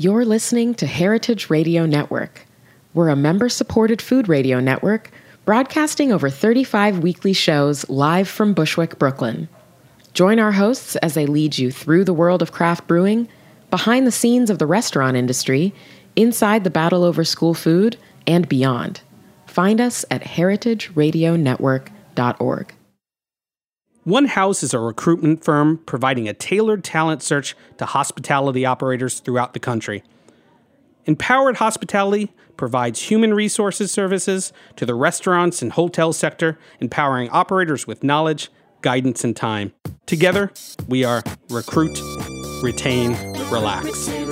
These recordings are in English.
You're listening to Heritage Radio Network. We're a member-supported food radio network broadcasting over 35 weekly shows live from Bushwick, Brooklyn. Join our hosts as they lead you through the world of craft brewing, behind the scenes of the restaurant industry, inside the battle over school food, and beyond. Find us at heritageradionetwork.org. One House is a recruitment firm providing a tailored talent search to hospitality operators throughout the country. Empowered Hospitality provides human resources services to the restaurants and hotel sector, empowering operators with knowledge, guidance, and time. Together, we are Recruit, Retain, Relax.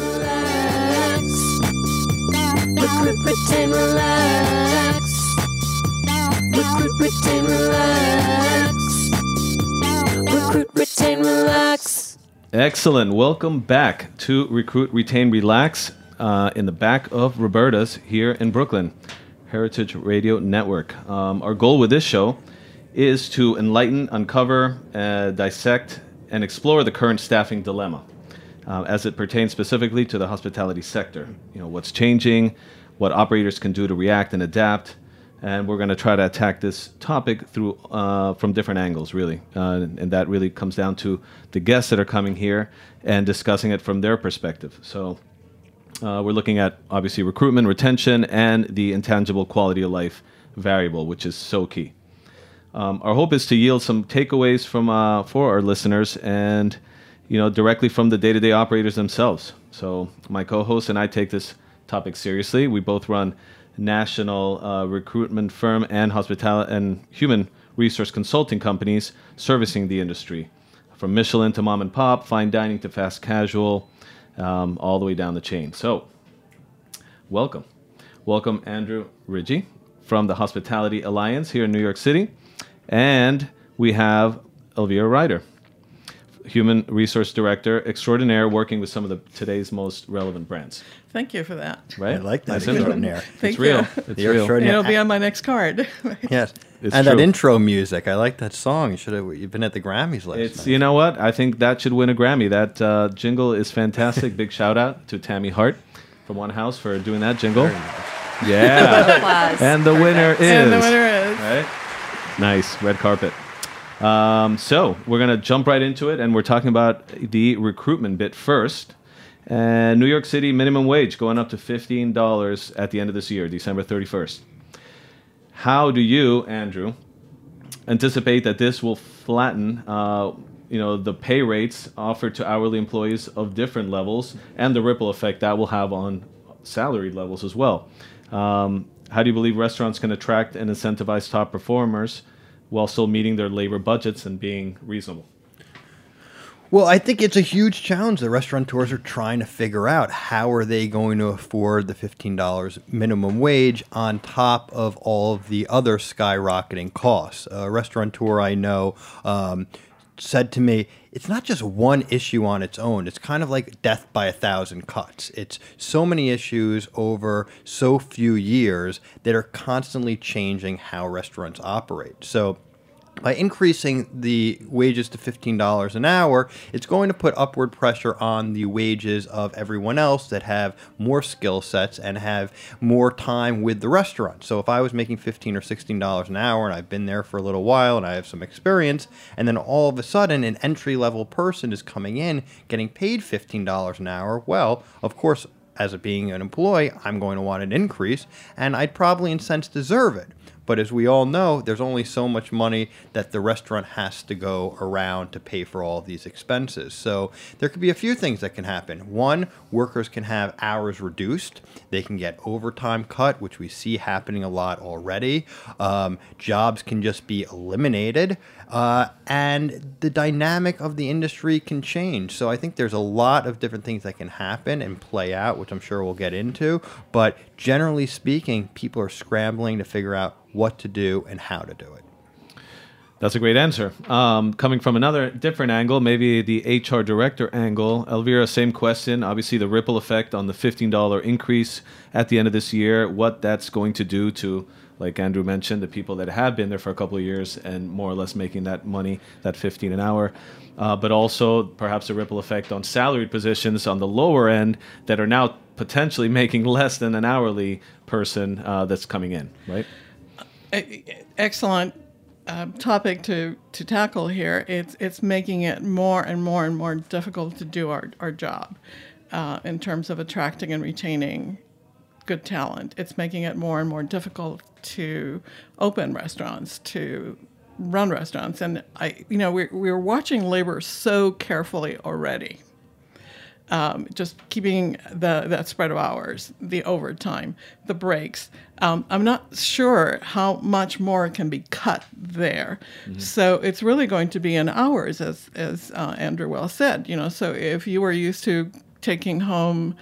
Recruit, retain, relax. Recruit, retain, relax. Recruit, retain, relax. Excellent. Welcome back to Recruit, Retain, Relax in the back of Roberta's here in Brooklyn, Heritage Radio Network. Our goal with this show is to enlighten, uncover, dissect, and explore the current staffing dilemma as it pertains specifically to the hospitality sector. You know, what's changing, what operators can do to react and adapt. And we're going to try to attack this topic through from different angles, really. And that really comes down to the guests that are coming here and discussing it from their perspective. So we're looking at, obviously, recruitment, retention, and the intangible quality of life variable, which is so key. Our hope is to yield some takeaways from for our listeners and, you know, directly from the day-to-day operators themselves. So my co-host and I take this topic seriously. We both run national recruitment firm and hospitality and human resource consulting companies servicing the industry, from Michelin to mom and pop, fine dining to fast casual, all the way down the chain. So, welcome Andrew Ridgie from the Hospitality Alliance here in New York City, and we have Elvira Ryder, Human Resource Director Extraordinaire, working with some of today's most relevant brands. Thank you for that. Right? I like that. Nice extraordinaire. Thank It's real. you. It's You're real. extraordinary. It'll be on my next card. Yes. It's and true. that intro music, I like that song. You've been at the Grammys last It's night. You know what? I think that should win a Grammy. That jingle is fantastic. Big shout out to Tammy Hart from One House for doing that jingle. Yeah. Applause. And the winner is. And the winner is. Right? Nice. Red carpet. So we're going to jump right into it, and we're talking about the recruitment bit first. New York City minimum wage going up to $15 at the end of this year, December 31st. How do you, Andrew, anticipate that this will flatten the pay rates offered to hourly employees of different levels and the ripple effect that will have on salaried levels as well? How do you believe restaurants can attract and incentivize top performers while still meeting their labor budgets and being reasonable? Well, I think it's a huge challenge that restaurateurs are trying to figure out. How are they going to afford the $15 minimum wage on top of all of the other skyrocketing costs? A restaurateur I know said to me, it's not just one issue on its own. It's kind of like death by 1,000 cuts. It's so many issues over so few years that are constantly changing how restaurants operate. So by increasing the wages to $15 an hour, it's going to put upward pressure on the wages of everyone else that have more skill sets and have more time with the restaurant. So if I was making $15 or $16 an hour and I've been there for a little while and I have some experience, and then all of a sudden an entry-level person is coming in getting paid $15 an hour, well, of course, as being an employee, I'm going to want an increase, and I'd probably in a sense deserve it. But as we all know, there's only so much money that the restaurant has to go around to pay for all of these expenses. So there could be a few things that can happen. One, workers can have hours reduced. They can get overtime cut, which we see happening a lot already. Jobs can just be eliminated. And the dynamic of the industry can change. So I think there's a lot of different things that can happen and play out, which I'm sure we'll get into. But generally speaking, people are scrambling to figure out what to do and how to do it. That's a great answer. Coming from another different angle, maybe the HR director angle, Elvira, same question. Obviously, the ripple effect on the $15 increase at the end of this year, what that's going to do to, like Andrew mentioned, the people that have been there for a couple of years and more or less making that money, that 15 an hour. But also perhaps a ripple effect on salaried positions on the lower end that are now potentially making less than an hourly person that's coming in, right? Excellent topic to tackle here. It's making it more and more and more difficult to do our job in terms of attracting and retaining good talent. It's making it more and more difficult to open restaurants, to run restaurants, and we're watching labor so carefully already. Just keeping that spread of hours, the overtime, the breaks. I'm not sure how much more can be cut there. Mm-hmm. So it's really going to be in hours, as Andrew well said. So if you were used to taking home,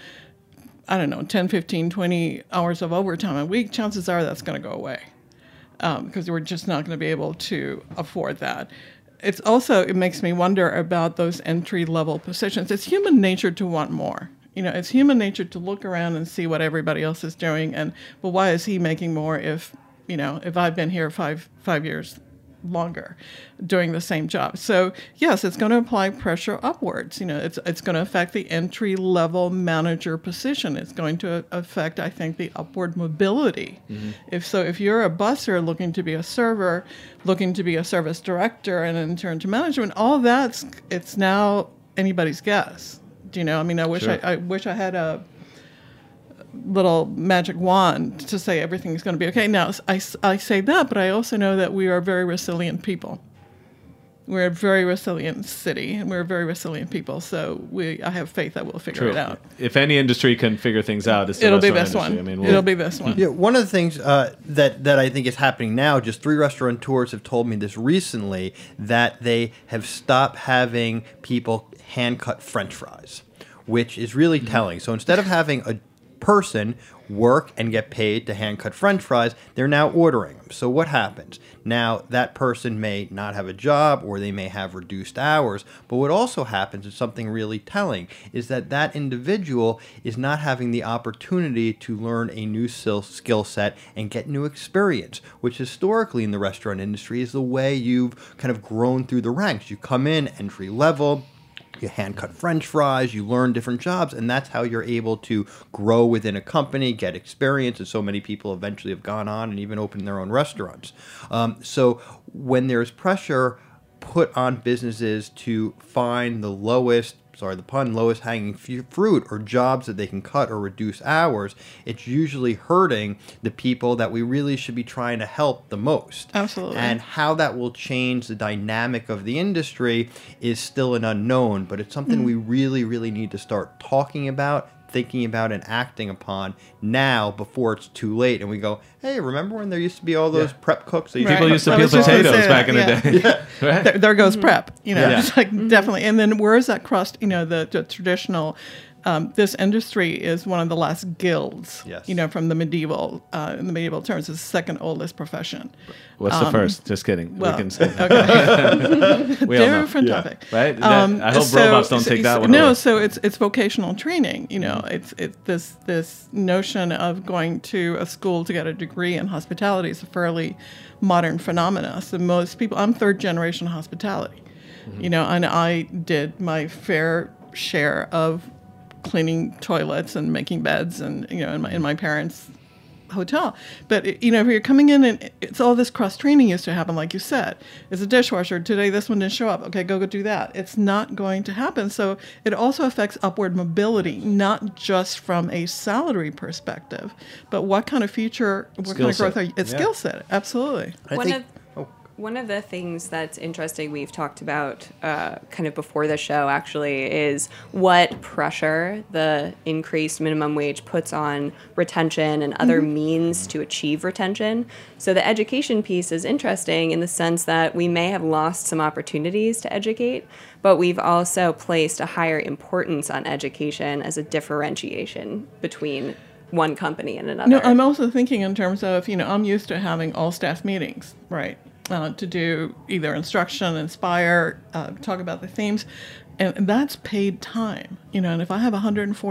10, 15, 20 hours of overtime a week, chances are that's going to go away because we're just not going to be able to afford that. It makes me wonder about those entry-level positions. It's human nature to want more. It's human nature to look around and see what everybody else is doing, and why is he making more if I've been here five years longer doing the same job? So yes, it's going to apply pressure upwards. It's going to affect the entry-level manager position. It's going to affect, I think, the upward mobility. Mm-hmm. If you're a busser looking to be a server, looking to be a service director, and in turn to management, all it's now anybody's guess. I wish Sure. I wish I had a little magic wand to say everything's going to be okay. Now, I say that, but I also know that we are very resilient people. We're a very resilient city, and we're very resilient people. So I have faith that we'll figure True. it out. If any industry can figure things out, It'll be this one. It'll be this one. Yeah, one of the things that I think is happening now, just 3 restaurateurs have told me this recently, that they have stopped having people hand-cut French fries, which is really telling. So instead of having a person work and get paid to hand-cut French fries, they're now ordering them. So what happens? Now, that person may not have a job, or they may have reduced hours, but what also happens is something really telling, is that individual is not having the opportunity to learn a new skill set and get new experience, which historically in the restaurant industry is the way you've kind of grown through the ranks. You come in entry level, you hand-cut French fries, you learn different jobs, and that's how you're able to grow within a company, get experience, and so many people eventually have gone on and even opened their own restaurants. So when there's pressure put on businesses to find the lowest hanging fruit, or jobs that they can cut or reduce hours, it's usually hurting the people that we really should be trying to help the most. Absolutely. And how that will change the dynamic of the industry is still an unknown, but it's something we really, really need to start talking about, thinking about, and acting upon now before it's too late. And we go, hey, remember when there used to be all those prep cooks? That People used to I peel was just gonna potatoes say back in that, the day. Right? There goes prep. Yeah. It's like definitely. And then where is that crust? The traditional. This industry is one of the last guilds. Yes. From the medieval. In the medieval terms, it's the second oldest profession. What's the first? Just kidding. Well, we can say okay. we all know. Different topic. Right? I hope robots don't take that one No, away. so it's vocational training. It's this notion of going to a school to get a degree in hospitality is a fairly modern phenomena. So most people, I'm 3rd generation hospitality, and I did my fair share of cleaning toilets and making beds and in my parents' hotel. But if you're coming in and it's all this cross training used to happen, like you said, it's a dishwasher today, this one didn't show up, okay, go do that. It's not going to happen. So it also affects upward mobility, not just from a salary perspective, but what kind of future, what kind of growth are you, it's skill set. Absolutely. One of the things that's interesting we've talked about kind of before the show actually is what pressure the increased minimum wage puts on retention and other means to achieve retention. So the education piece is interesting in the sense that we may have lost some opportunities to educate, but we've also placed a higher importance on education as a differentiation between one company and another. No, I'm also thinking in terms of, I'm used to having all staff meetings, right? to do either instruction, inspire, talk about the themes. And that's paid time, and if I have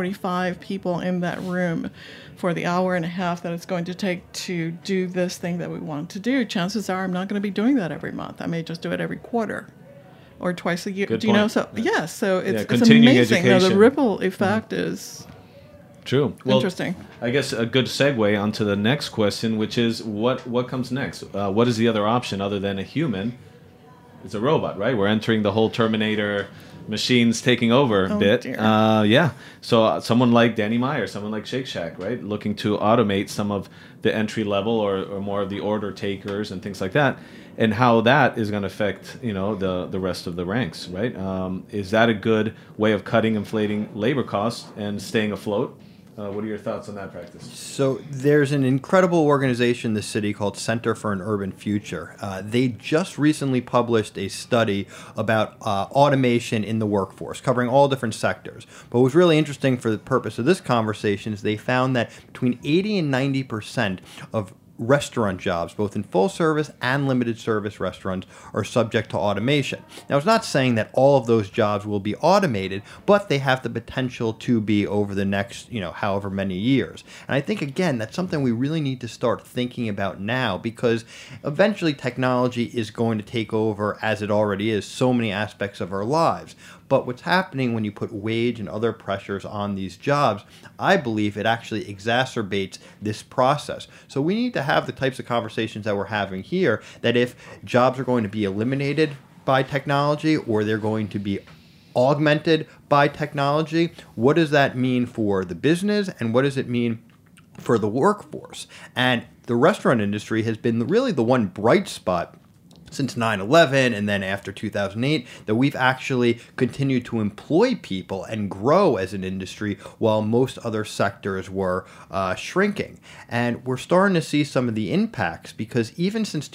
145 people in that room for the hour and a half that it's going to take to do this thing that we want to do, chances are I'm not going to be doing that every month. I may just do it every quarter or twice a year. Good Do you know? point. So, yes, so it's continuing amazing. The education. ripple effect is True. Well, interesting. I guess a good segue onto the next question, which is what comes next? What is the other option other than a human? It's a robot, right? We're entering the whole Terminator machines taking over bit. Dear. Yeah. So someone like Danny Meyer, someone like Shake Shack, right? Looking to automate some of the entry level or more of the order takers and things like that. And how that is going to affect, the rest of the ranks, right? Is that a good way of cutting inflating labor costs and staying afloat? What are your thoughts on that practice? So there's an incredible organization in the city called Center for an Urban Future. They just recently published a study about automation in the workforce, covering all different sectors. But what was really interesting for the purpose of this conversation is they found that between 80 and 90% of restaurant jobs, both in full service and limited service restaurants, are subject to automation. Now, it's not saying that all of those jobs will be automated, but they have the potential to be over the next, however many years. And I think, again, that's something we really need to start thinking about now, because eventually technology is going to take over, as it already is, so many aspects of our lives. But what's happening when you put wage and other pressures on these jobs, I believe it actually exacerbates this process. So we need to have the types of conversations that we're having here, that if jobs are going to be eliminated by technology or they're going to be augmented by technology, what does that mean for the business and what does it mean for the workforce? And the restaurant industry has been really the one bright spot since 9/11 and then after 2008 that we've actually continued to employ people and grow as an industry while most other sectors were shrinking. And we're starting to see some of the impacts, because even since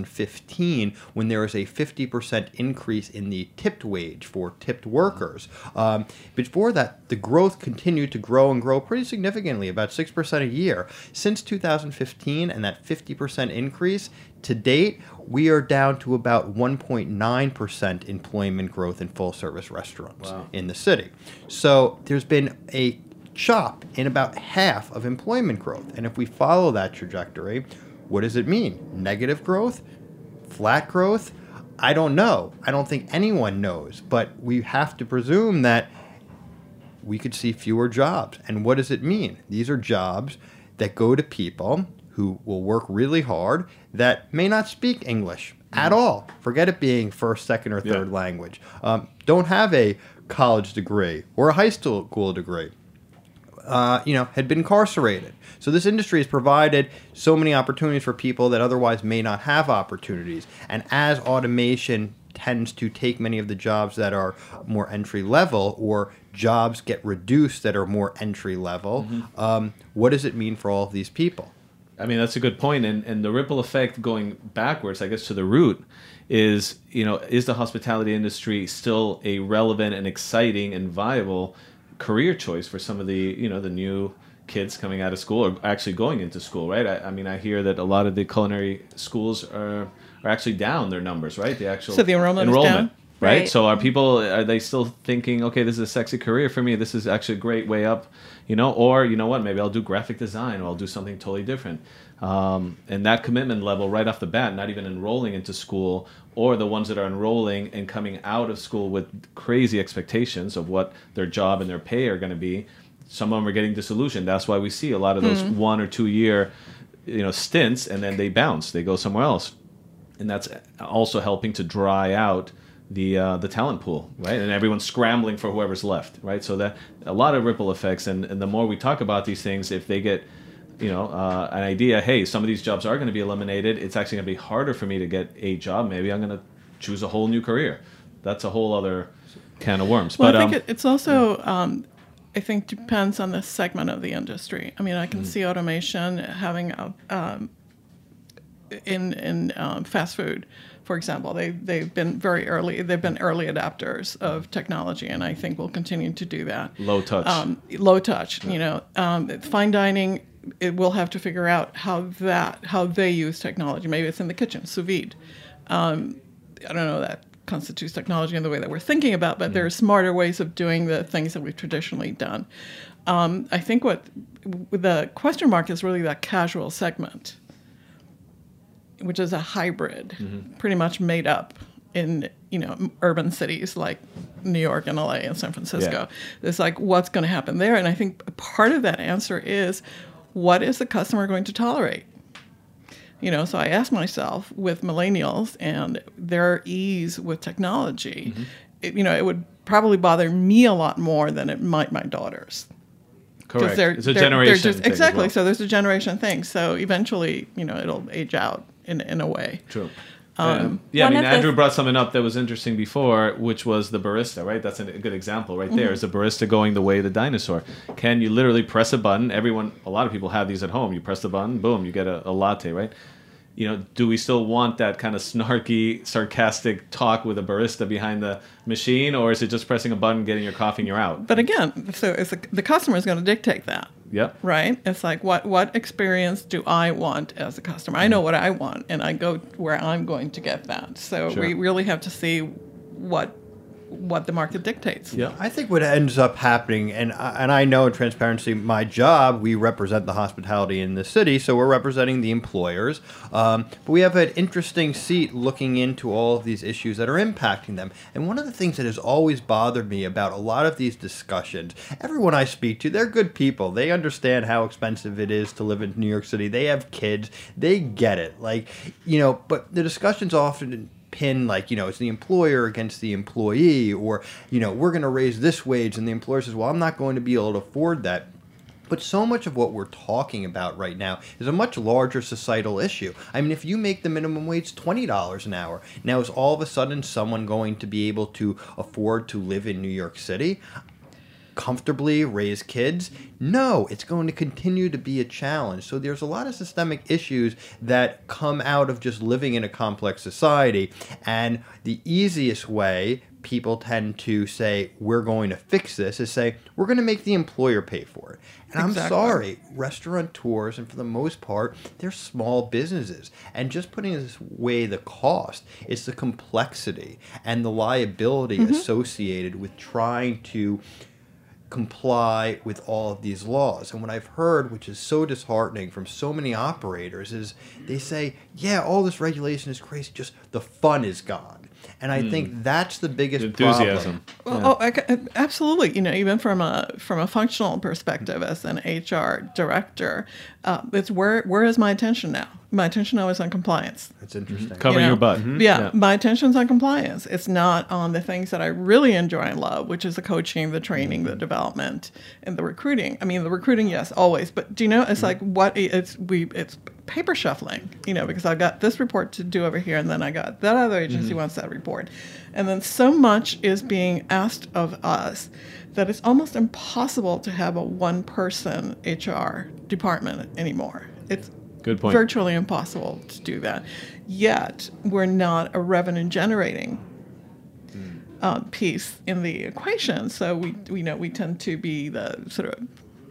2015, when there was a 50% increase in the tipped wage for tipped workers, before that, the growth continued to grow and grow pretty significantly, about 6% a year. Since 2015 and that 50% increase, to date, we are down to about 1.9% employment growth in full-service restaurants in the city. So there's been a chop in about half of employment growth. And if we follow that trajectory, what does it mean? Negative growth? Flat growth? I don't know. I don't think anyone knows. But we have to presume that we could see fewer jobs. And what does it mean? These are jobs that go to people who will work really hard that may not speak English at all. Forget it being first, second, or third language. Don't have a college degree or a high school degree. Had been incarcerated. So this industry has provided so many opportunities for people that otherwise may not have opportunities. And as automation tends to take many of the jobs that are more entry level, or jobs get reduced that are more entry level, what does it mean for all of these people? I mean, that's a good point. And the ripple effect going backwards, I guess, to the root is, is the hospitality industry still a relevant and exciting and viable career choice for some of the, the new kids coming out of school or actually going into school, right? I mean, I hear that a lot of the culinary schools are actually down their numbers, right? The actual So the enrollment is down? Right? Right. So are they still thinking, okay, this is a sexy career for me, this is actually a great way up, or you know what, maybe I'll do graphic design or I'll do something totally different. And that commitment level right off the bat, not even enrolling into school, or the ones that are enrolling and coming out of school with crazy expectations of what their job and their pay are going to be, some of them are getting disillusioned. That's why we see a lot of those 1 or 2 year stints, and then they bounce, they go somewhere else. And that's also helping to dry out the talent pool, right? And everyone's scrambling for whoever's left, right? So that a lot of ripple effects, and the more we talk about these things, if they get an idea, hey, some of these jobs are going to be eliminated, it's actually going to be harder for me to get a job. Maybe I'm going to choose a whole new career. That's a whole other can of worms. Well, But I think it's also, I think, depends on the segment of the industry. I mean, I can see automation having in fast food, for example. They've been very early. They've been early adapters of technology, and I think will continue to do that. Low touch. Low touch. Fine dining. It will have to figure out how they use technology. Maybe it's in the kitchen, sous vide. I don't know that constitutes technology in the way that we're thinking about, but there are smarter ways of doing the things that we've traditionally done. I think what the question mark is really that casual segment, which is a hybrid, pretty much made up in urban cities like New York and LA and San Francisco. It's like, what's going to happen there? And I think part of that answer is, what is the customer going to tolerate? So I ask myself, with millennials and their ease with technology, it would probably bother me a lot more than it might my daughters. Correct. It's a generation thing. Exactly. As well. So there's a generation thing. So eventually, it'll age out in a way. True. Andrew brought something up that was interesting before, which was the barista, right? That's a good example right there. Is a barista going the way of the dinosaur? Can you literally press a button? A lot of people have these at home. You press the button, boom, you get a latte, right? Do we still want that kind of snarky, sarcastic talk with a barista behind the machine, or is it just pressing a button, getting your coffee, and you're out? But again, so it's the customer is going to dictate that. Yep. Right? It's like, what experience do I want as a customer? I know what I want, and I go where I'm going to get that. So we really have to see what the market dictates. Yeah, I think what ends up happening, and I know in transparency, my job, we represent the hospitality in the city, so we're representing the employers. But we have an interesting seat looking into all of these issues that are impacting them. And one of the things that has always bothered me about a lot of these discussions, everyone I speak to, they're good people. They understand how expensive it is to live in New York City. They have kids. They get it. But the discussions often pin it's the employer against the employee, or we're going to raise this wage, and the employer says, well, I'm not going to be able to afford that. But so much of what we're talking about right now is a much larger societal issue. I mean, if you make the minimum wage $20 an hour, now is all of a sudden someone going to be able to afford to live in New York City, comfortably raise kids? No, it's going to continue to be a challenge. So there's a lot of systemic issues that come out of just living in a complex society. And the easiest way people tend to say, we're going to fix this, is say, we're going to make the employer pay for it. And I'm sorry, restaurateurs, and for the most part, they're small businesses. And just putting this away the cost, it's the complexity and the liability associated with trying to comply with all of these laws. And what I've heard, which is so disheartening from so many operators, is they say, yeah, all this regulation is crazy, just the fun is gone. And I think that's the biggest enthusiasm. Problem. Well, absolutely. Even from a functional perspective, as an HR director, it's where is my attention now? My attention now is on compliance. That's interesting. Covering your butt. Yeah, my attention's on compliance. It's not on the things that I really enjoy and love, which is the coaching, the training, the development, and the recruiting. I mean, the recruiting, yes, always. But do you know, it's like it's paper shuffling, because I got this report to do over here, and then I got that other agency wants that report. And then so much is being asked of us that it's almost impossible to have a one-person HR department anymore. It's good point. Virtually impossible to do that. Yet, we're not a revenue-generating piece in the equation. So we tend to be the sort of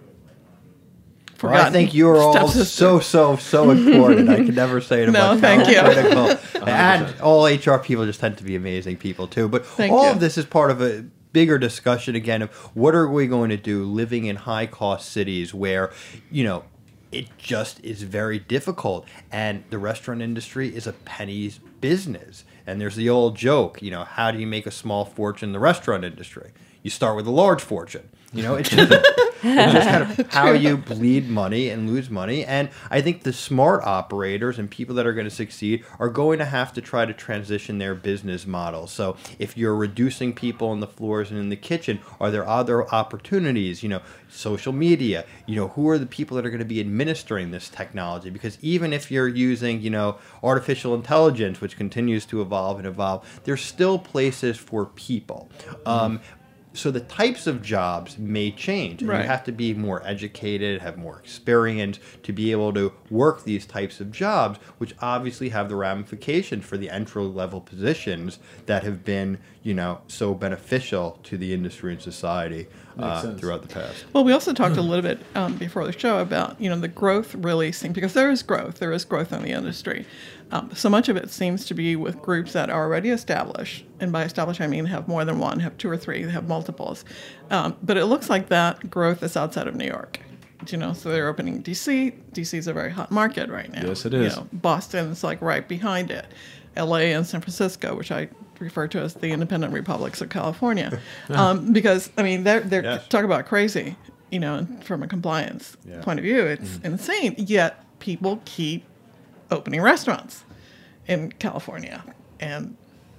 Well, I think you're all so important. I could never say it enough. Thank you. Critical. And all HR people just tend to be amazing people too. But of this is part of a bigger discussion again of what are we going to do living in high-cost cities where, it just is very difficult. And the restaurant industry is a penny's business. And there's the old joke, how do you make a small fortune in the restaurant industry? You start with a large fortune. It's just kind of how you bleed money and lose money. And I think the smart operators and people that are going to succeed are going to have to try to transition their business model. So if you're reducing people on the floors and in the kitchen, are there other opportunities? Social media, who are the people that are going to be administering this technology? Because even if you're using, artificial intelligence, which continues to evolve, there's still places for people. So the types of jobs may change. And you have to be more educated, have more experience to be able to work these types of jobs, which obviously have the ramifications for the entry-level positions that have been, so beneficial to the industry and society. sense. throughout the past. Well, we also talked a little bit before the show about, the growth really seems, because there is growth in the industry. So much of it seems to be with groups that are already established. And by established, I mean have more than one, have two or three, have multiples. But it looks like that growth is outside of New York. So they're opening D.C. D.C. is a very hot market right now. Yes, it is. Boston's like right behind it. L.A. and San Francisco, which I refer to as the independent republics of California, because they're Yes. talk about crazy, from a compliance point of view, it's insane. Yet people keep opening restaurants in California, and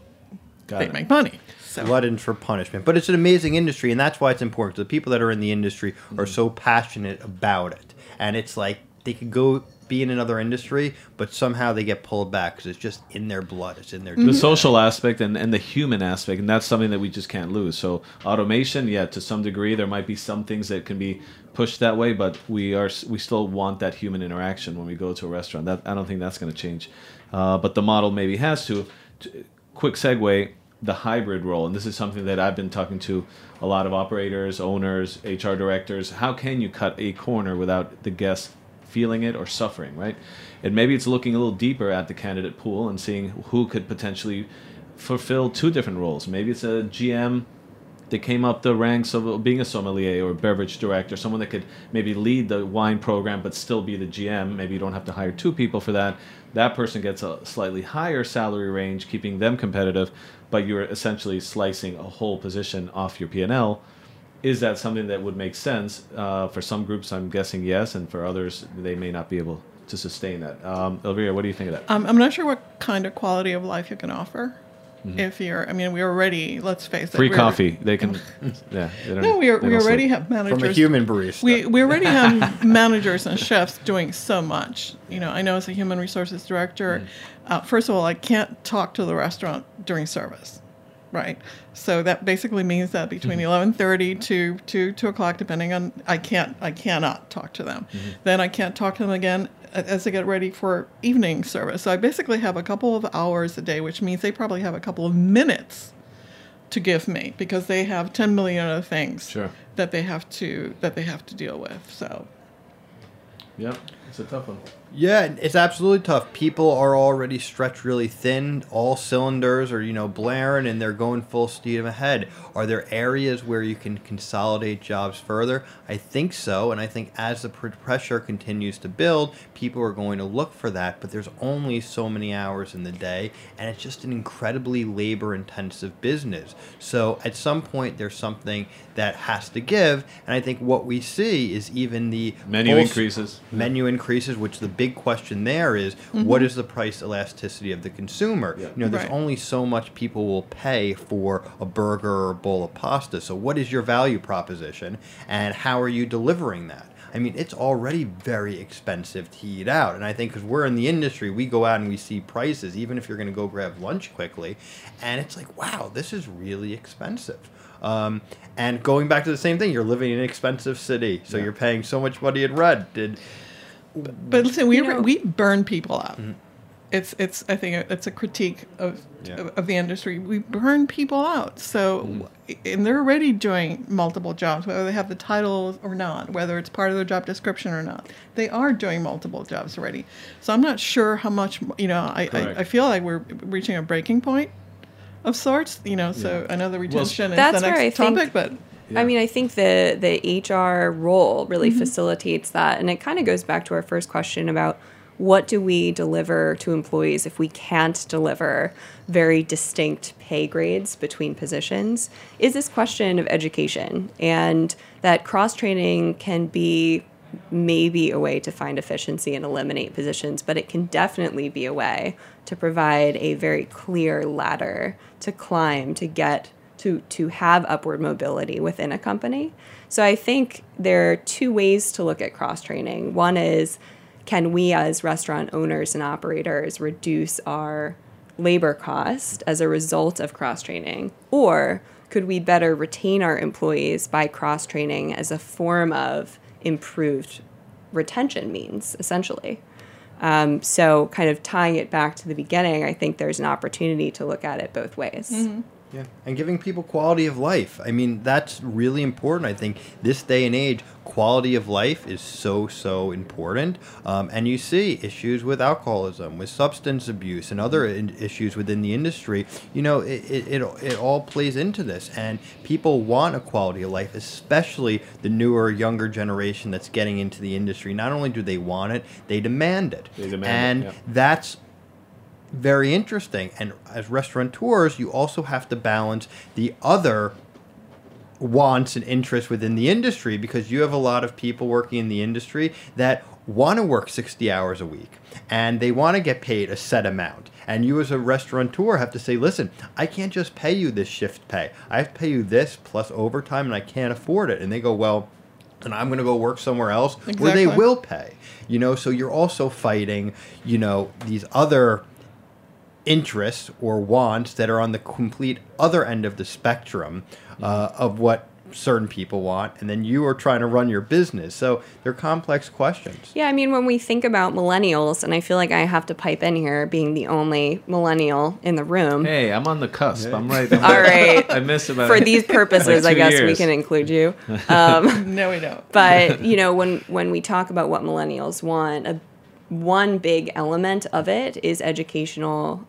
they make money. So Glutton for punishment. But it's an amazing industry, and that's why it's important. The people that are in the industry are so passionate about it. And it's like they could go be in another industry, but somehow they get pulled back because it's just in their blood. It's in their The social aspect and the human aspect, and that's something that we just can't lose. So automation, to some degree, there might be some things that can be pushed that way, but we still want that human interaction when we go to a restaurant. That I don't think that's going to change. But the model maybe has to. Quick segue, the hybrid role, and this is something that I've been talking to a lot of operators, owners, HR directors. How can you cut a corner without the guest feeling it or suffering, right? And maybe it's looking a little deeper at the candidate pool and seeing who could potentially fulfill two different roles. Maybe it's a GM that came up the ranks of being a sommelier or a beverage director, someone that could maybe lead the wine program but still be the GM. Maybe you don't have to hire two people for that. That person gets a slightly higher salary range, keeping them competitive, but you're essentially slicing a whole position off your P&L. Is that something that would make sense? For some groups, I'm guessing yes, and for others, they may not be able to sustain that. Elvira, what do you think of that? I'm not sure what kind of quality of life you can offer. If you're, we already, let's face it. Free coffee. They can, They don't, No, we already have managers. from a human barista. We already have managers and chefs doing so much. I know as a human resources director, first of all, I can't talk to the restaurant during service, right? So that basically means that between 11:30 to 2 o'clock, depending on, I cannot talk to them. Then I can't talk to them again as they get ready for evening service. So I basically have a couple of hours a day, which means they probably have a couple of minutes to give me because they have 10 million other things that they have to deal with. So yeah, it's a tough one. Yeah, it's absolutely tough. People are already stretched really thin. All cylinders are, blaring, and they're going full steam ahead. Are there areas where you can consolidate jobs further? I think so, and I think as the pressure continues to build, people are going to look for that, but there's only so many hours in the day, and it's just an incredibly labor-intensive business. So at some point, there's something that has to give, and I think what we see is even the Menu increases, which the big question there is, what is the price elasticity of the consumer? There's only so much people will pay for a burger or a bowl of pasta. So what is your value proposition, and how are you delivering that? It's already very expensive to eat out. And I think because we're in the industry, we go out and we see prices, even if you're going to go grab lunch quickly, and it's like, wow, this is really expensive. And going back to the same thing, you're living in an expensive city, so you're paying so much money in rent. But listen, we burn people out. It's I think it's a critique of the industry. We burn people out. So and they're already doing multiple jobs, whether they have the title or not, whether it's part of their job description or not. They are doing multiple jobs already. So I'm not sure how much I feel like we're reaching a breaking point of sorts. So I know the retention is the next topic, but. I think the HR role really facilitates that. And it kind of goes back to our first question about what do we deliver to employees if we can't deliver very distinct pay grades between positions? Is this question of education, and that cross-training can be maybe a way to find efficiency and eliminate positions, but it can definitely be a way to provide a very clear ladder to climb to get to have upward mobility within a company. So I think there are two ways to look at cross-training. One is, can we as restaurant owners and operators reduce our labor cost as a result of cross-training? Or could we better retain our employees by cross-training as a form of improved retention means, essentially? So kind of tying it back to the beginning, I think there's an opportunity to look at it both ways. Yeah, and giving people quality of life. I mean, that's really important. I think this day and age, quality of life is so important. And you see issues with alcoholism, with substance abuse, and other issues within the industry. You know, it all plays into this. And people want a quality of life, especially the newer, younger generation that's getting into the industry. Not only do they want it, they demand it. And that's very interesting. And as restaurateurs, you also have to balance the other wants and interests within the industry, because you have a lot of people working in the industry that want to work 60 hours a week and they want to get paid a set amount. And you as a restaurateur have to say, listen, I can't just pay you this shift pay. I have to pay you this plus overtime and I can't afford it. And they go, well, and I'm going to go work somewhere else where they will pay. You know, so you're also fighting, you know, these other interests or wants that are on the complete other end of the spectrum of what certain people want, and then you are trying to run your business. So they're complex questions. Yeah, I mean, when we think about millennials, and I feel like I have to pipe in here being the only millennial in the room. Hey, I'm on the cusp. Yeah. I'm right. All right. I missed about For these purposes, like I guess 2 we years. can include you. No, we don't. But, you know, when we talk about what millennials want, one big element of it is educational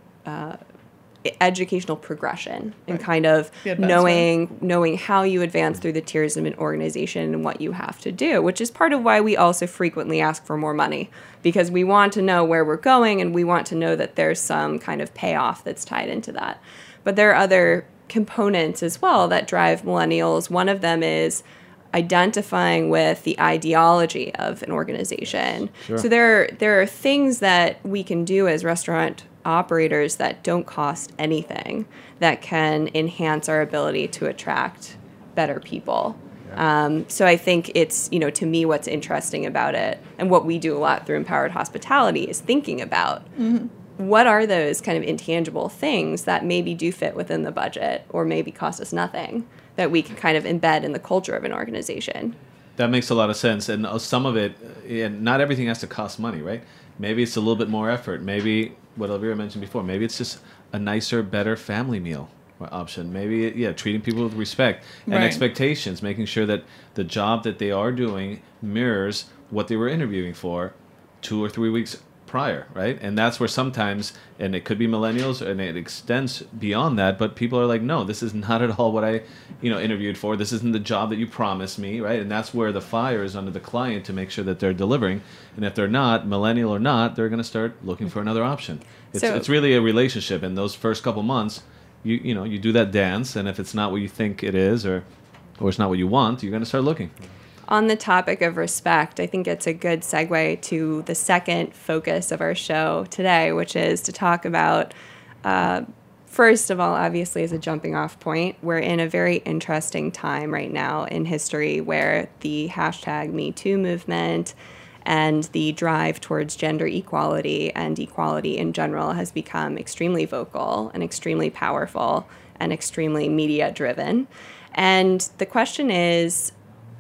progression and kind of The advancement. knowing how you advance through the tiers of an organization and what you have to do, which is part of why we also frequently ask for more money, because we want to know where we're going and we want to know that there's some kind of payoff that's tied into that. But there are other components as well that drive millennials. One of them is identifying with the ideology of an organization. Sure. So there are things that we can do as restaurant operators that don't cost anything that can enhance our ability to attract better people. So I think it's, you know, to me, what's interesting about it and what we do a lot through Empowered Hospitality is thinking about what are those kind of intangible things that maybe do fit within the budget or maybe cost us nothing that we can kind of embed in the culture of an organization. That makes a lot of sense. And some of it, and not everything has to cost money, right? Maybe it's a little bit more effort. Maybe what Elvira mentioned before, maybe it's just a nicer, better family meal option. Maybe, treating people with respect and Right. expectations, making sure that the job that they are doing mirrors what they were interviewing for 2 or 3 weeks prior, right? And that's where sometimes, and it could be millennials, and it extends beyond that, but people are like, no, this is not at all what I, interviewed for. This isn't the job that you promised me, right? And that's where the fire is under the client to make sure that they're delivering. And if they're not, millennial or not, they're going to start looking for another option. It's really a relationship. In those first couple months, you do that dance, and if it's not what you think it is, or it's not what you want, you're going to start looking. On the topic of respect, I think it's a good segue to the second focus of our show today, which is to talk about, first of all, obviously as a jumping off point, we're in a very interesting time right now in history where the hashtag #MeToo movement and the drive towards gender equality and equality in general has become extremely vocal and extremely powerful and extremely media driven. And the question is,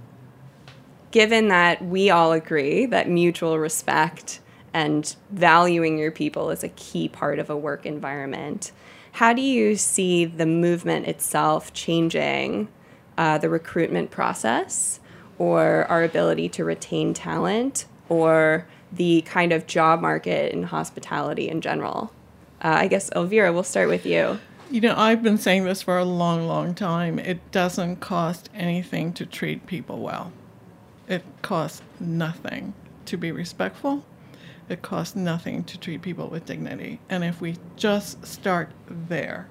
given that we all agree that mutual respect and valuing your people is a key part of a work environment, how do you see the movement itself changing the recruitment process or our ability to retain talent or the kind of job market in hospitality in general? I guess, Elvira, we'll start with you. I've been saying this for a long, long time. It doesn't cost anything to treat people well. It costs nothing to be respectful. It costs nothing to treat people with dignity. And if we just start there,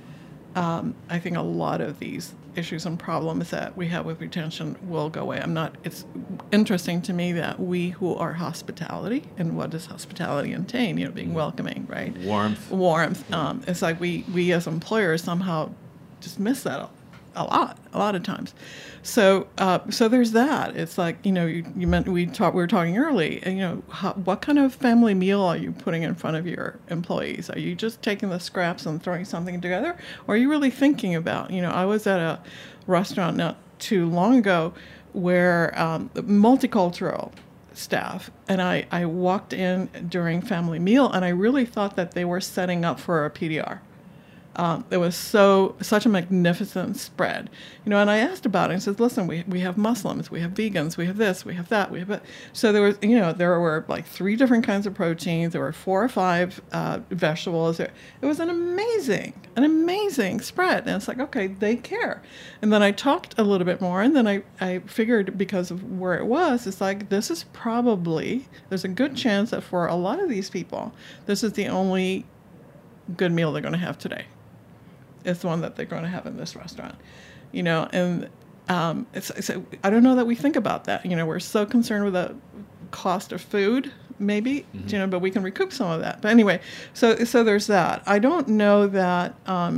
I think a lot of these issues and problems that we have with retention will go away. It's interesting to me that we who are hospitality, and what does hospitality entail? Being welcoming, right? Warmth. It's like we as employers somehow just miss that a lot of times. So there's that. It's like, we were talking early, what kind of family meal are you putting in front of your employees? Are you just taking the scraps and throwing something together? Or are you really thinking about, I was at a restaurant not too long ago where multicultural staff, and I walked in during family meal and I really thought that they were setting up for a PDR. It was such a magnificent spread, and I asked about it. I said, "Listen, we have Muslims, we have vegans, we have this, we have that, we have that." So there was, there were like 3 different kinds of proteins. There were 4 or 5 vegetables. It was an amazing spread. And it's like, okay, they care. And then I talked a little bit more, and then I figured, because of where it was, it's like, this is probably, there's a good chance that for a lot of these people, this is the only good meal they're going to have today. It's the one that they're going to have in this restaurant, and it's I don't know that we think about that. We're so concerned with the cost of food, maybe, but we can recoup some of that. But anyway, so there's that. I don't know that.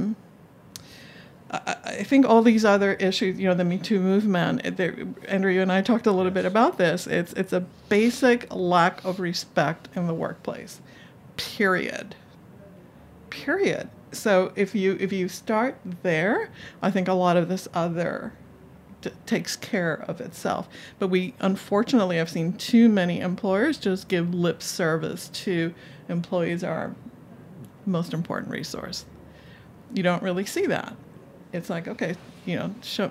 I think all these other issues, the Me Too movement, Andrew, you and I talked a little bit about this. It's a basic lack of respect in the workplace, period. So if you start there, I think a lot of this other takes care of itself. But we unfortunately have seen too many employers just give lip service to employees are our most important resource. You don't really see that. It's like, okay, show.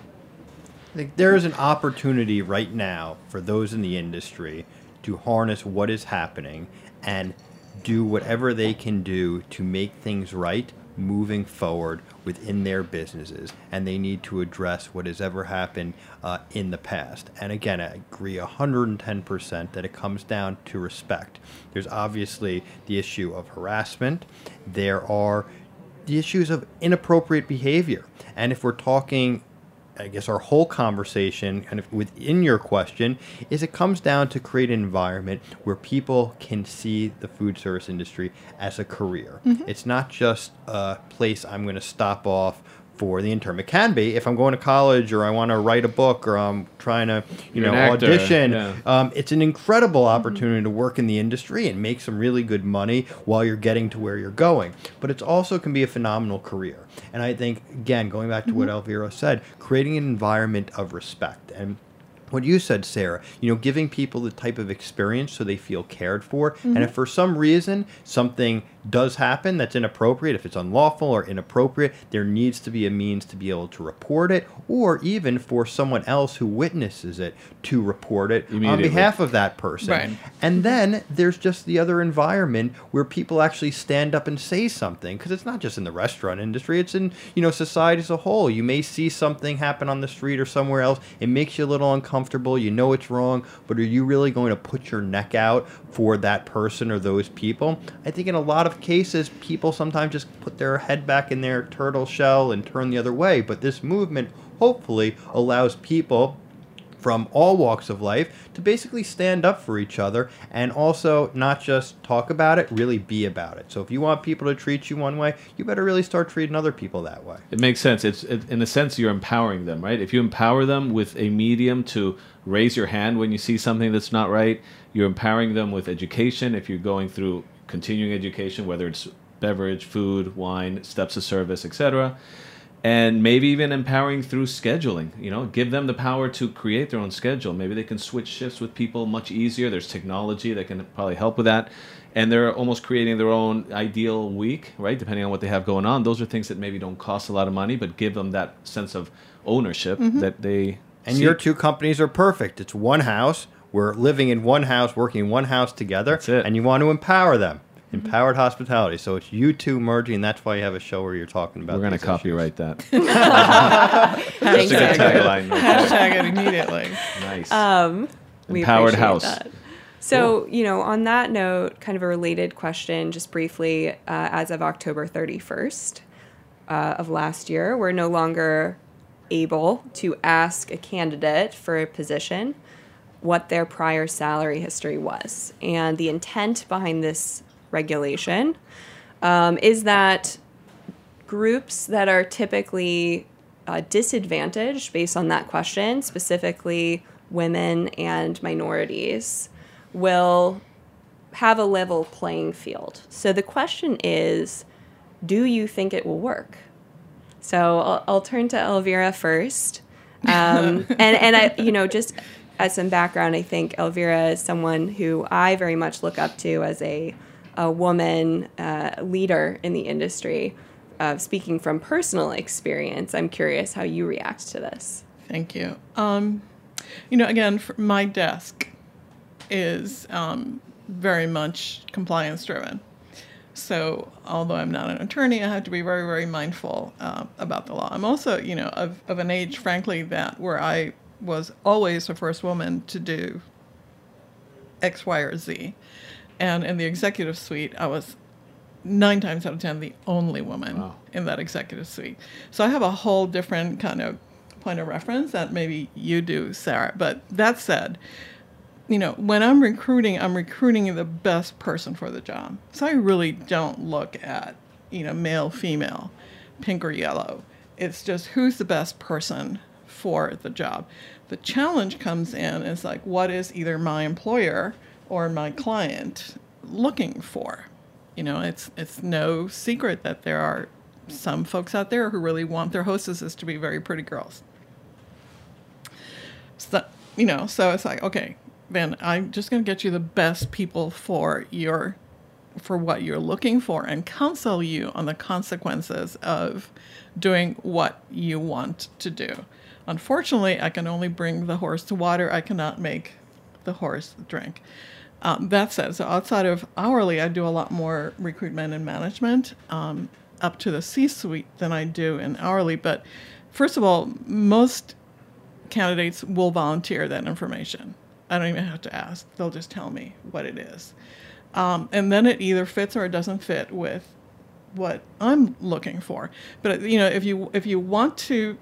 I think there is an opportunity right now for those in the industry to harness what is happening and do whatever they can do to make things right moving forward within their businesses, and they need to address what has ever happened in the past. And again, I agree 110% that it comes down to respect. There's obviously the issue of harassment. There are the issues of inappropriate behavior. And if we're talking, I guess our whole conversation kind of within your question is it comes down to create an environment where people can see the food service industry as a career. It's not just a place I'm going to stop off for the intern. It can be if I'm going to college or I want to write a book or I'm trying to, audition. Yeah. It's an incredible opportunity to work in the industry and make some really good money while you're getting to where you're going. But it also can be a phenomenal career. And I think, again, going back to what Elvira said, creating an environment of respect. And what you said, Sarah, giving people the type of experience so they feel cared for. And if for some reason something does happen that's inappropriate, if it's unlawful or inappropriate, there needs to be a means to be able to report it, or even for someone else who witnesses it to report it on behalf of that person. Right. And then there's just the other environment where people actually stand up and say something, because it's not just in the restaurant industry, it's in society as a whole. You may see something happen on the street or somewhere else, it makes you a little uncomfortable, you know it's wrong, but are you really going to put your neck out for that person or those people? I think in a lot of cases, people sometimes just put their head back in their turtle shell and turn the other way. But this movement hopefully allows people from all walks of life to basically stand up for each other and also not just talk about it, really be about it. So if you want people to treat you one way, you better really start treating other people that way. It makes sense. It's in a sense, you're empowering them, right? If you empower them with a medium to raise your hand when you see something that's not right, you're empowering them with education. If you're going through continuing education, whether it's beverage, food, wine, steps of service, etc., and maybe even empowering through scheduling. Give them the power to create their own schedule. Maybe they can switch shifts with people much easier. There's technology that can probably help with that. And they're almost creating their own ideal week, right? Depending on what they have going on. Those are things that maybe don't cost a lot of money, but give them that sense of ownership that they And seek. your two companies are perfect. It's one house. We're living in one house, working in one house together. That's it. And you want to empower them. Empowered hospitality. So it's you two merging, and that's why you have a show where you're talking about. We're going to these copyright that. That's a good tagline. Hashtag it immediately. Nice. We Empowered appreciate house. that. So, on that note, kind of a related question, just briefly, as of October 31st of last year, we're no longer able to ask a candidate for a position what their prior salary history was. And the intent behind this regulation is that groups that are typically disadvantaged based on that question, specifically women and minorities, will have a level playing field. So the question is, do you think it will work? So I'll turn to Elvira first. And I, just as some background, I think Elvira is someone who I very much look up to as a woman leader in the industry. speaking from personal experience, I'm curious how you react to this. Thank you. Again, my desk is very much compliance driven. So although I'm not an attorney, I have to be very, very mindful about the law. I'm also, of an age, frankly, where I was always the first woman to do X, Y, or Z. And in the executive suite, I was 9 times out of 10 the only woman in that executive suite. So I have a whole different kind of point of reference that maybe you do, Sarah. But that said, when I'm recruiting the best person for the job. So I really don't look at, male, female, pink or yellow. It's just who's the best person for the job. The challenge comes in is like, what is either my employer or my client looking for? It's no secret that there are some folks out there who really want their hostesses to be very pretty girls. So, so it's like, okay, then I'm just going to get you the best people for what you're looking for and counsel you on the consequences of doing what you want to do. Unfortunately, I can only bring the horse to water. I cannot make the horse drink. That said, so outside of hourly, I do a lot more recruitment and management up to the C-suite than I do in hourly. But first of all, most candidates will volunteer that information. I don't even have to ask. They'll just tell me what it is. And then it either fits or it doesn't fit with what I'm looking for. But if you want to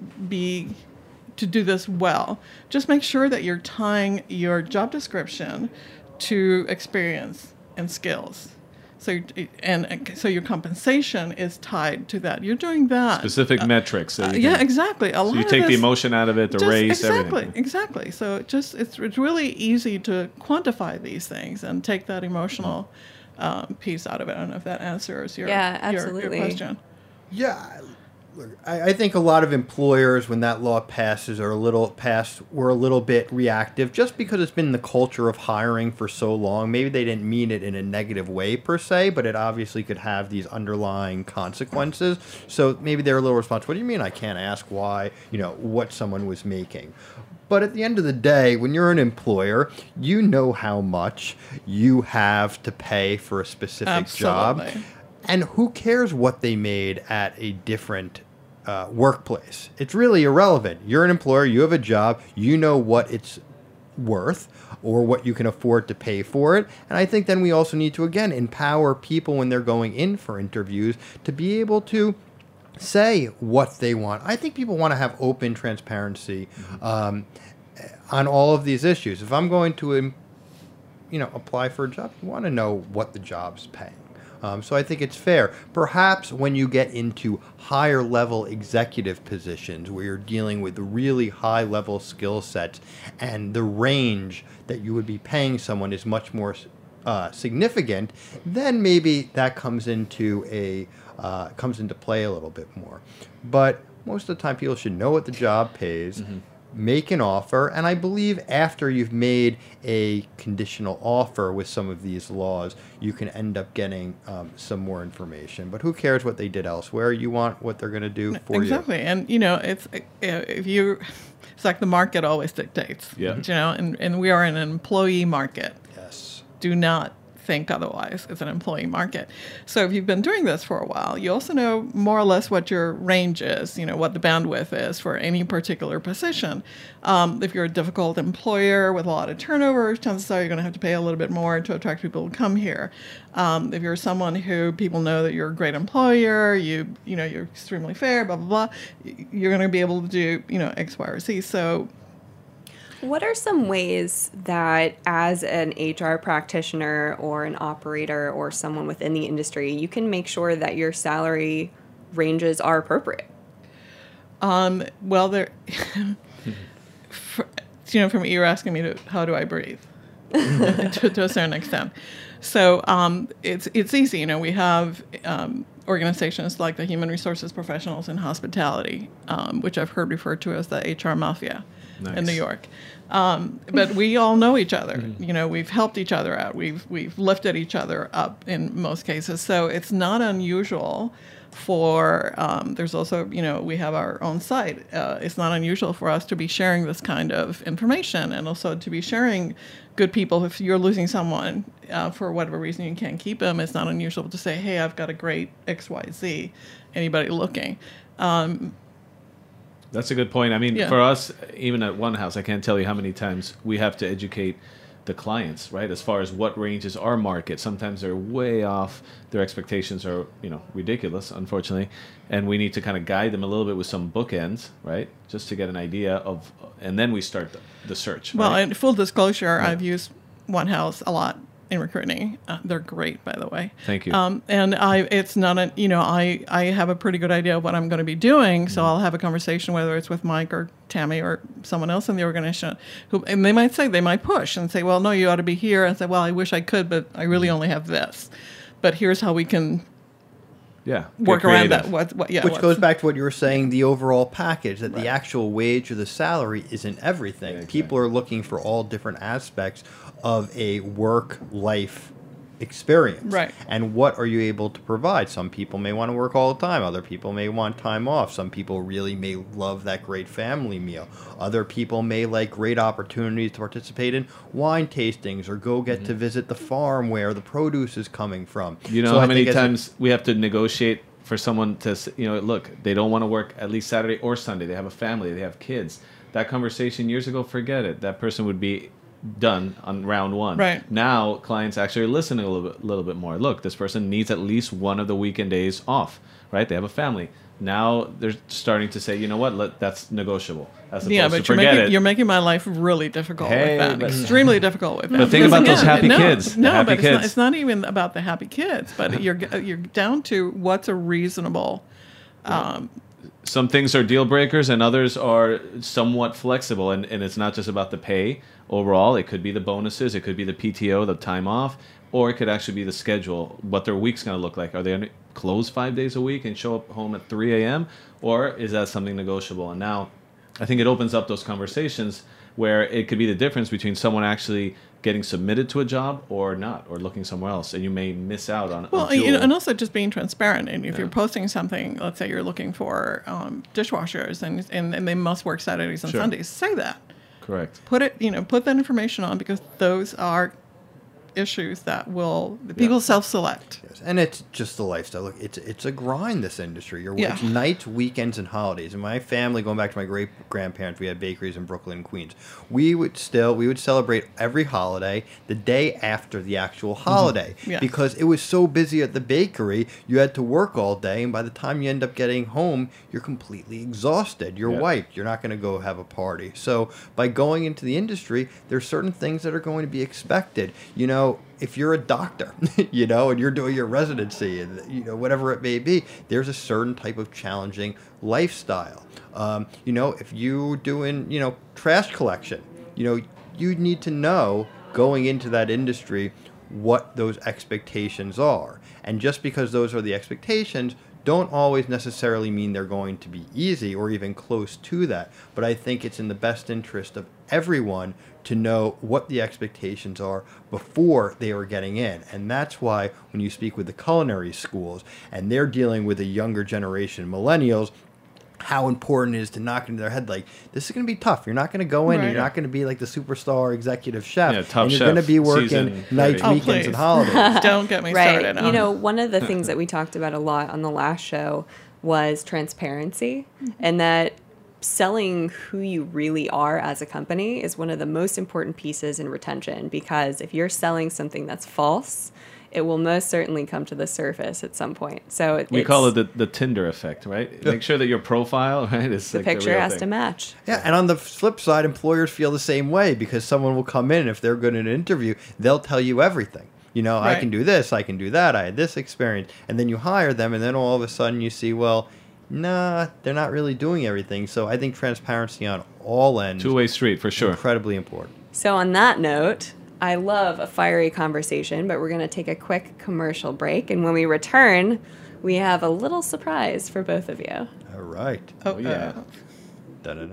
do this well, just make sure that you're tying your job description to experience and skills. So your compensation is tied to that. You're doing that. Specific metrics. So exactly. So you take the emotion out of it, the race, everything. Exactly. So it's really easy to quantify these things and take that emotional piece out of it. I don't know if that answers your question. Yeah. Look, I think a lot of employers, when that law passes, were a little bit reactive just because it's been the culture of hiring for so long. Maybe they didn't mean it in a negative way per se, but it obviously could have these underlying consequences. So maybe they're a little responsive. What do you mean I can't ask why, what someone was making? But at the end of the day, when you're an employer, you know how much you have to pay for a specific job. And who cares what they made at a different workplace? It's really irrelevant. You're an employer. You have a job. You know what it's worth or what you can afford to pay for it. And I think then we also need to, again, empower people when they're going in for interviews to be able to say what they want. I think people want to have open transparency on all of these issues. If I'm going to apply for a job, you want to know what the job's paying. So I think it's fair. Perhaps when you get into higher level executive positions where you're dealing with really high level skill sets and the range that you would be paying someone is much more significant, then maybe that comes into play a little bit more. But most of the time people should know what the job pays, make an offer, and I believe after you've made a conditional offer with some of these laws, you can end up getting some more information. But who cares what they did elsewhere? You want what they're going to do for you. Exactly, and it's like the market always dictates. Yeah. And we are in an employee market. Yes. Do not think otherwise. It's an employee market. So if you've been doing this for a while, you also know more or less what your range is, what the bandwidth is for any particular position. If you're a difficult employer with a lot of turnover, chances are you're going to have to pay a little bit more to attract people to come here. If you're someone who people know that you're a great employer, you're extremely fair, blah, blah, blah, you're going to be able to do, X, Y, or Z. So what are some ways that as an HR practitioner or an operator or someone within the industry, you can make sure that your salary ranges are appropriate? Well, from what you were asking me how do I breathe to a certain extent. So it's easy. We have organizations like the Human Resources Professionals in Hospitality, which I've heard referred to as the HR Mafia. Nice. In New York. But we all know each other. We've helped each other out. We've lifted each other up in most cases. So it's not unusual There's also, we have our own site. It's not unusual for us to be sharing this kind of information, and also to be sharing good people. If you're losing someone for whatever reason you can't keep them, it's not unusual to say, hey, I've got a great XYZ. Anybody looking? That's a good point. I mean, Yeah. for us, even at One House, I can't tell you how many times we have to educate the clients, right? As far as what ranges our market. Sometimes they're way off. Their expectations are, ridiculous, unfortunately. And we need to kind of guide them a little bit with some bookends, right? Just to get an idea of, and then we start the search. Well, right? and full disclosure, I've used One House a lot in recruiting. They're great, by the way. Thank you. And it's not I have a pretty good idea of what I'm going to be doing, so I'll have a conversation, whether it's with Mike or Tammy or someone else in the organization, and they might push and say, well, no, you ought to be here. And say, well, I wish I could, but I really only have this. But here's how we can yeah. work get around creative. that. Which goes back to what you were saying, the overall package, that the actual wage or the salary isn't everything. Yeah, exactly. People are looking for all different aspects of a work-life experience. Right. And what are you able to provide? Some people may want to work all the time. Other people may want time off. Some people really may love that great family meal. Other people may like great opportunities to participate in wine tastings or go get to visit the farm where the produce is coming from. You know So I how many think as a- times we have to negotiate for someone to, look, they don't want to work at least Saturday or Sunday. They have a family. They have kids. That conversation years ago, forget it. That person would be done on round one. Right. Now, clients actually are listening a little bit more. Look, this person needs at least one of the weekend days off, right? They have a family. Now they're starting to say, you know what, that's negotiable. As opposed Yeah, to but forget you're making my life really difficult Hey, with that. but- Extremely difficult with that. But think Because about those again, happy kids, the No, happy but kids. it's not even about the happy kids. But you're down to what's a reasonable. Some things are deal breakers and others are somewhat flexible, and it's not just about the pay overall. It could be the bonuses, it could be the PTO, the time off, or it could actually be the schedule, what their week's going to look like. Are they going to close 5 days a week and show up home at 3 a.m., or is that something negotiable? And now I think it opens up those conversations where it could be the difference between someone actually getting submitted to a job or not, or looking somewhere else, and you may miss out on Well, a jewel. and also just being transparent. And if you're posting something, let's say you're looking for dishwashers, and they must work Saturdays and Sure. Sundays, say that. Correct. Put that information on, because those are issues that people self-select. Yes, and it's just the lifestyle. Look, it's a grind, this industry. Yeah. It's nights, weekends, and holidays. In my family, going back to my great grandparents, we had bakeries in Brooklyn and Queens. We would celebrate every holiday the day after the actual holiday, Yeah. because it was so busy at the bakery. You had to work all day, and by the time you end up getting home, you're completely exhausted. You're Yeah. wiped. You're not going to go have a party. So by going into the industry, there's certain things that are going to be expected. If you're a doctor, and you're doing your residency, and whatever it may be, there's a certain type of challenging lifestyle. If you're doing trash collection, you need to know going into that industry what those expectations are. And just because those are the expectations don't always necessarily mean they're going to be easy or even close to that. But I think it's in the best interest of everyone to know what the expectations are before they are getting in. And that's why when you speak with the culinary schools and they're dealing with a younger generation, millennials, how important it is to knock into their head, like, this is going to be tough. You're not going to go in and Right. you're not going to be like the superstar executive chef. Yeah, Top and you're Chef, going to be working season nights, 30. Oh, weekends, please. and holidays. Don't get me Right. started. One of the things that we talked about a lot on the last show was transparency, and that selling who you really are as a company is one of the most important pieces in retention, because if you're selling something that's false, it will most certainly come to the surface at some point. So We call it the Tinder effect, right? Make sure that your profile, right, is the like picture real has thing. to match. Yeah, and on the flip side, employers feel the same way, because someone will come in, and if they're good at an interview, they'll tell you everything. I Right. can do this, I can do that, I had this experience. And then you hire them, and then all of a sudden you see, well, nah, they're not really doing everything. So I think transparency on all ends Two-way street, for is sure. incredibly important. So on that note, I love a fiery conversation, but we're going to take a quick commercial break, and when we return, we have a little surprise for both of you. All right. Oh, yeah. Da-da-da.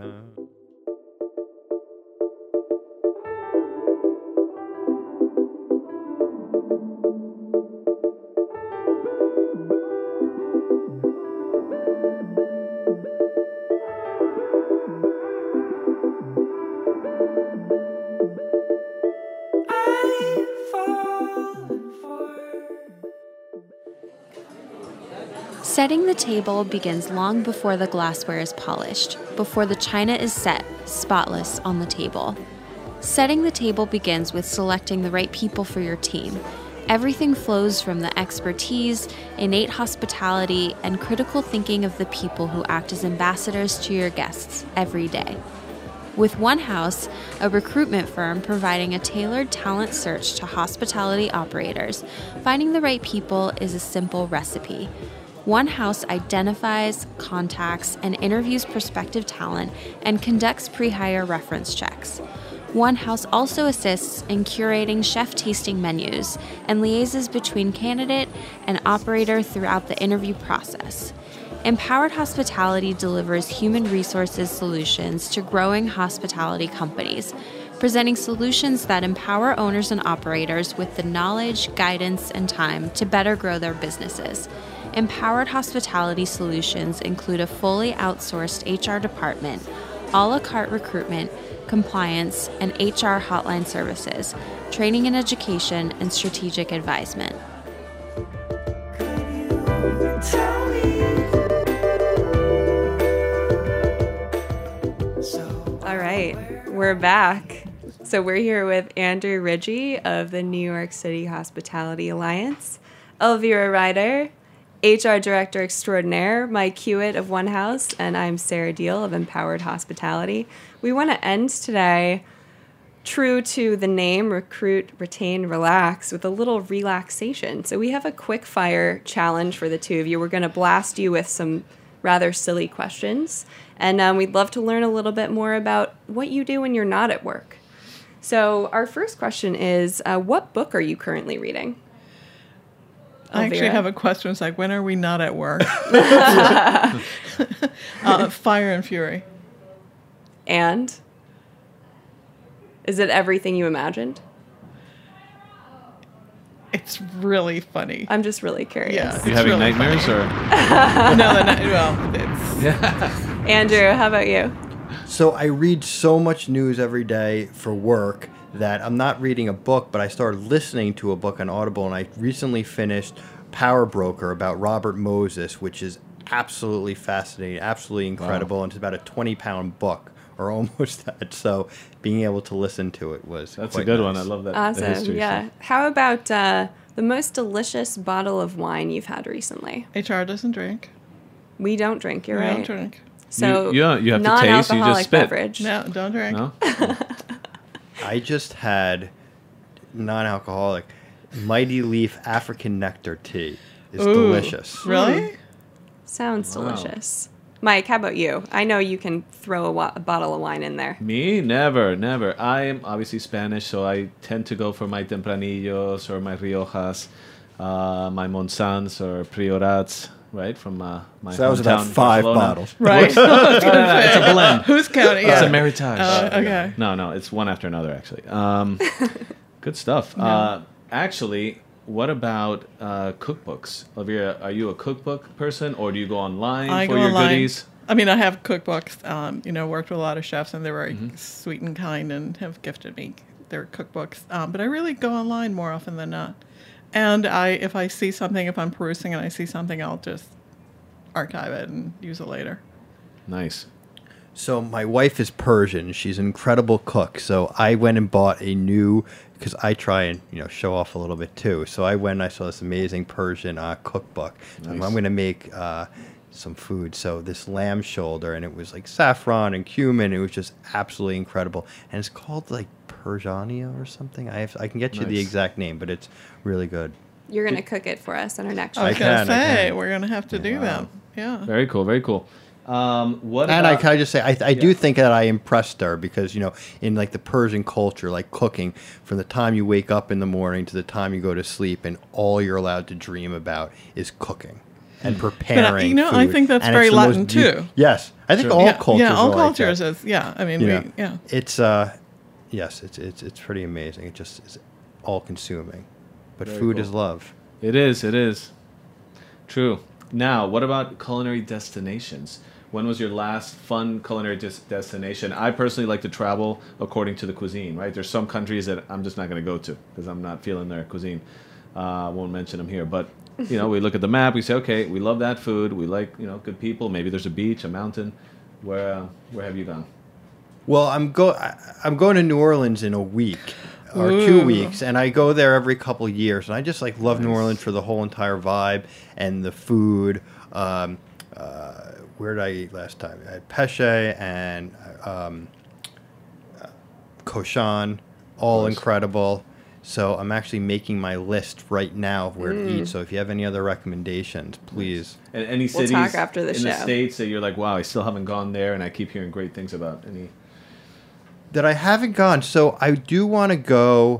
Setting the table begins long before the glassware is polished, before the china is set, spotless, on the table. Setting the table begins with selecting the right people for your team. Everything flows from the expertise, innate hospitality, and critical thinking of the people who act as ambassadors to your guests every day. With One House, a recruitment firm providing a tailored talent search to hospitality operators, finding the right people is a simple recipe. One House identifies, contacts, and interviews prospective talent and conducts pre-hire reference checks. One House also assists in curating chef tasting menus and liaises between candidate and operator throughout the interview process. Empowered Hospitality delivers human resources solutions to growing hospitality companies, presenting solutions that empower owners and operators with the knowledge, guidance, and time to better grow their businesses. Empowered Hospitality solutions include a fully outsourced HR department, a la carte recruitment, compliance, and HR hotline services, training and education, and strategic advisement. All right, we're back. So we're here with Andrew Ridgey of the New York City Hospitality Alliance, Elvira Ryder, HR Director Extraordinaire, Mike Hewitt of One House, and I'm Sarah Deal of Empowered Hospitality. We want to end today true to the name, Recruit, Retain, Relax, with a little relaxation. So we have a quick fire challenge for the two of you. We're going to blast you with some rather silly questions, and we'd love to learn a little bit more about what you do when you're not at work. So our first question is, what book are you currently reading? I actually have a question. It's like, when are we not at work? Fire and Fury. And? Is it everything you imagined? It's really funny. I'm just really curious. Yeah, You having really nightmares funny. or? No, well, it's... Andrew, how about you? So I read so much news every day for work that I'm not reading a book, but I started listening to a book on Audible, and I recently finished Power Broker about Robert Moses, which is absolutely fascinating, absolutely incredible, and it's about a 20-pound book, or almost that. So being able to listen to it was That's quite a good nice. one. I love that. the Awesome. history Yeah. stuff. How about the most delicious bottle of wine you've had recently? HR doesn't drink. We don't drink, you're We right. don't drink. So You have to taste, you just non-alcoholic spit. beverage. No, don't drink. No? I just had non-alcoholic Mighty Leaf African Nectar tea. It's Ooh. delicious. Really? Sounds Wow. delicious. Mike, how about you? I know you can throw a bottle of wine in there. Me? Never, never. I am obviously Spanish, so I tend to go for my Tempranillos or my Riojas, my Monsans or Priorats, right? From my So that was about hometown, 5 Barcelona. bottles. Right. It's a blend. Who's counting? It's Yeah. a Meritage. Okay. No, it's one after another, actually. Good stuff. Actually, what about cookbooks? Olivia, are you a cookbook person, or do you go online I for go your online. goodies? I mean, I have cookbooks. Worked with a lot of chefs, and they're very sweet and kind, and have gifted me their cookbooks. But I really go online more often than not. And if I see something, if I'm perusing and I see something, I'll just archive it and use it later. Nice. So my wife is Persian. She's an incredible cook. So I went and bought a new, because I try and show off a little bit too. So I went and I saw this amazing Persian cookbook. So Nice. I'm going to make some food. So this lamb shoulder, and it was like saffron and cumin. It was just absolutely incredible. And it's called like Persiania or something. I can get you the Nice. exact name, but it's really good. You're going to cook it for us on our next show. I was going to can, I say, can. we're going to have to do that. Yeah. Very cool. Very cool. What And about, can I just say, I do think that I impressed her because, in like the Persian culture, like cooking, from the time you wake up in the morning to the time you go to sleep, and all you're allowed to dream about is cooking and preparing But, I food. think that's And very it's the Latin most too. Yes. I think all cultures Yeah, all are like cultures that. is, yeah. I mean, Yeah. It's, yes, it's pretty amazing. It just is all consuming. But Very food cool. is love. It is. It is. True. Now, what about culinary destinations? When was your last fun culinary destination? I personally like to travel according to the cuisine, right? There's some countries that I'm just not going to go to because I'm not feeling their cuisine. I won't mention them here. But you know, we look at the map, we say, okay, we love that food, we like, you know, good people, maybe there's a beach, a mountain. Where have you gone? Well, I'm going to New Orleans in a week or 2 weeks, and I go there every couple years, and I just like love New Orleans for the whole entire vibe and the food. Where did I eat last time? I had Peche and Cochon, all incredible. So I'm actually making my list right now of where to eat. So if you have any other recommendations, please. And any cities talk after the in show. the States that you're like, wow, I still haven't gone there, and I keep hearing great things about any. That I haven't gone. So I do want to go.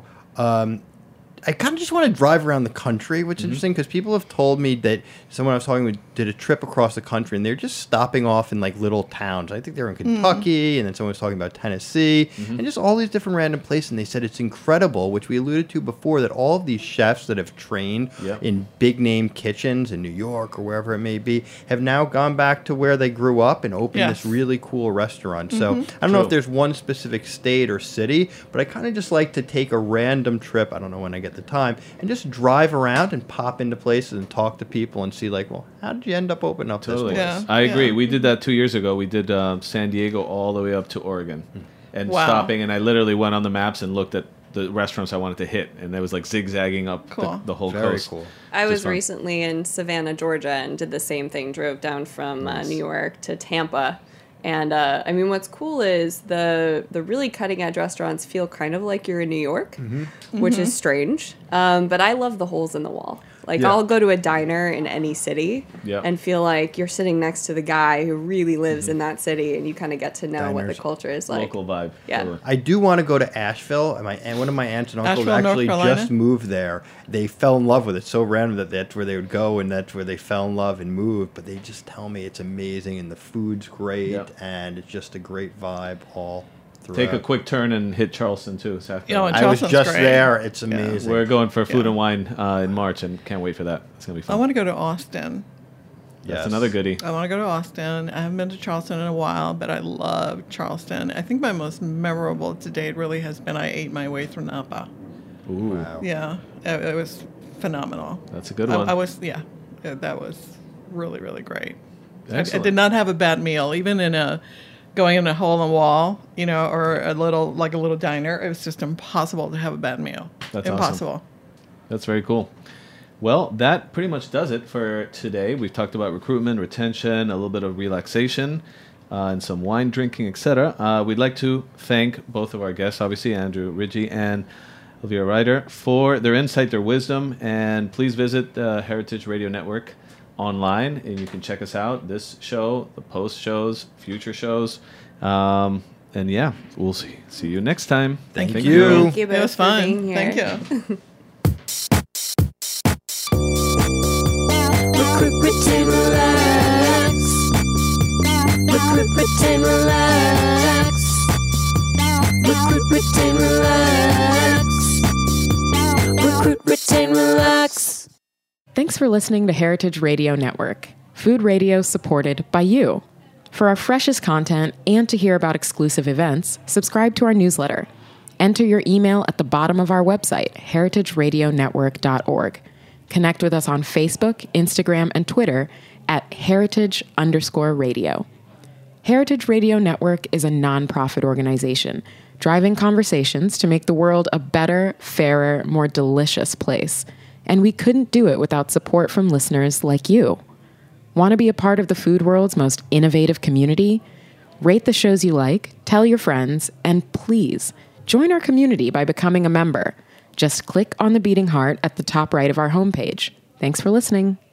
I kind of just want to drive around the country, which is interesting because people have told me that someone I was talking with did a trip across the country and they're just stopping off in like little towns. I think they're in Kentucky, and then someone was talking about Tennessee, and just all these different random places. And they said it's incredible, which we alluded to before, that all of these chefs that have trained in big name kitchens in New York or wherever it may be have now gone back to where they grew up and opened this really cool restaurant. So I don't know if there's one specific state or city, but I kind of just like to take a random trip. I don't know when I get the time, and just drive around and pop into places and talk to people and see like, well, how did you end up opening up this place? Yeah. I agree. We did that 2 years ago. We did San Diego all the way up to Oregon, and stopping. And I literally went on the maps and looked at the restaurants I wanted to hit, and it was like zigzagging up the whole Very coast. cool. I Just was fun. recently in Savannah, Georgia, and did the same thing. Drove down from New York to Tampa. And I mean, what's cool is the really cutting edge restaurants feel kind of like you're in New York, which is strange. But I love the holes in the wall. Like I'll go to a diner in any city and feel like you're sitting next to the guy who really lives in that city, and you kind of get to know what the Diners. culture is like. Local vibe. Yeah. Totally. I do want to go to Asheville. And one of my aunts and uncles Asheville, North actually Carolina? just moved there. They fell in love with it. So random that that's where they would go, and that's where they fell in love and moved. But they just tell me it's amazing, and the food's great, and it's just a great vibe all throughout. Take a quick turn and hit Charleston too. South You know, Carolina. I was Charleston's just great. there. It's amazing. We're going for food and wine in March, and can't wait for that. It's gonna be I fun. want to go to Austin. That's Yes. another goodie. I want to go to Austin. I haven't been to Charleston in a while, but I love Charleston. I think my most memorable to date really has been I ate my way through Napa. Ooh, Wow. Yeah, it was phenomenal. that's a good one. I was, that was really, really great. I Excellent. did not have a bad meal, even in going in a hole in the wall, or a little diner. It was just impossible to have a bad meal. That's awesome. impossible. That's very cool. Well, that pretty much does it for today. We've talked about recruitment, retention, a little bit of relaxation, and some wine drinking, etc. We'd like to thank both of our guests, obviously, Andrew Ridgey and Elvira Ryder, for their insight, their wisdom, and please visit the Heritage Radio Network online, and you can check us out, this show, the post shows, future shows, and yeah, we'll see you next time. Thank you. Thank you It both was for fun. being here. Thank you. Recruit, retain, relax. Recruit, retain, relax. Recruit, retain, relax. Recruit, retain, relax. Thanks for listening to Heritage Radio Network, food radio supported by you. For our freshest content and to hear about exclusive events, subscribe to our newsletter. Enter your email at the bottom of our website, heritageradionetwork.org. Connect with us on Facebook, Instagram, and Twitter at heritage_radio. Heritage Radio Network is a nonprofit organization driving conversations to make the world a better, fairer, more delicious place. And we couldn't do it without support from listeners like you. Want to be a part of the food world's most innovative community? Rate the shows you like, tell your friends, and please join our community by becoming a member. Just click on the beating heart at the top right of our homepage. Thanks for listening.